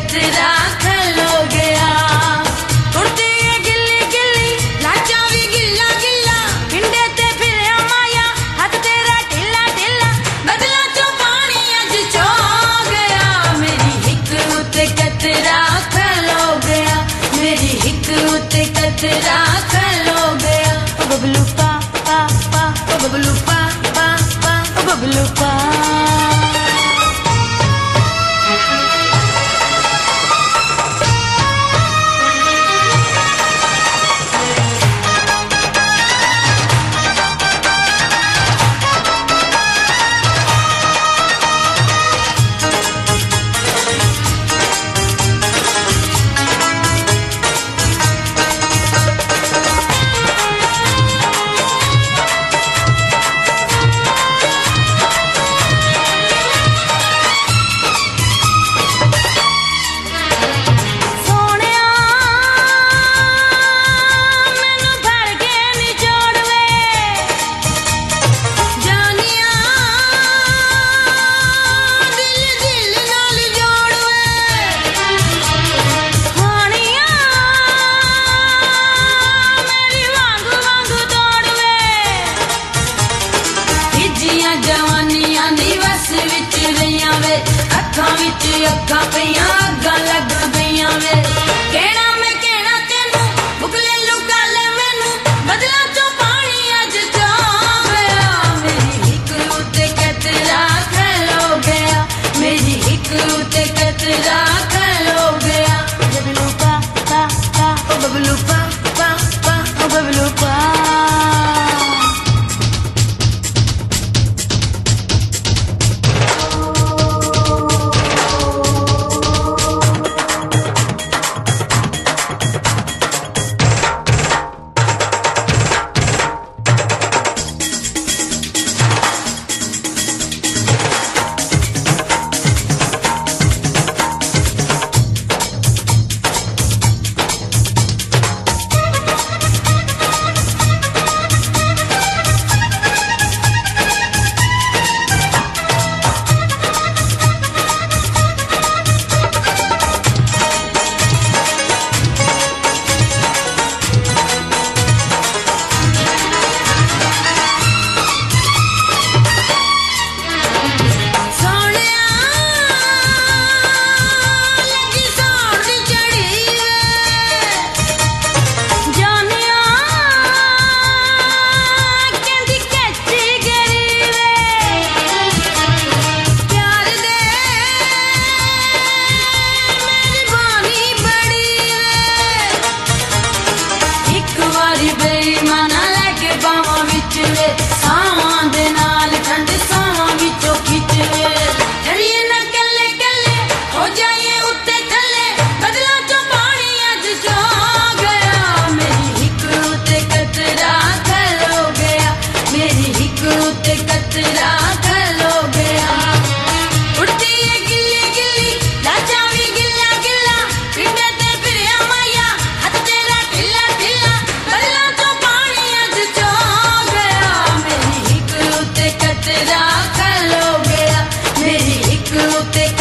कतरा खलो गया। उड़ती है गिल्ली गिल्ली लाचा भी गिल्ला गिल्ला, पिंडे ते फिर माया हाथ तेरा ढिला ढिला, बदला चो पानी अज चो गया। मेरी हिक उते कतरा खलो गया, मेरी हिक उते कतरा खलो गया। ओ बबलू पा पा पा, ओ बबलू पा पा पा, ओ बबलू पा। जवानियां दी वस विच रहियां वे, अखां विच अखां पईयां अग्गां लग गईयां वे। कहना मैं कहना तेनू बुगले लुका ले मैनू, बदला चो पानी अज चो गया। मेरी हिक उते कतरा खलो गया, मेरी हिक उते कतरा खलो गया। बबलू पा पा पा, ओ बबलू पा पा पा, ओ बबलू पा। कतरा खलो गया, मेरी हिक उते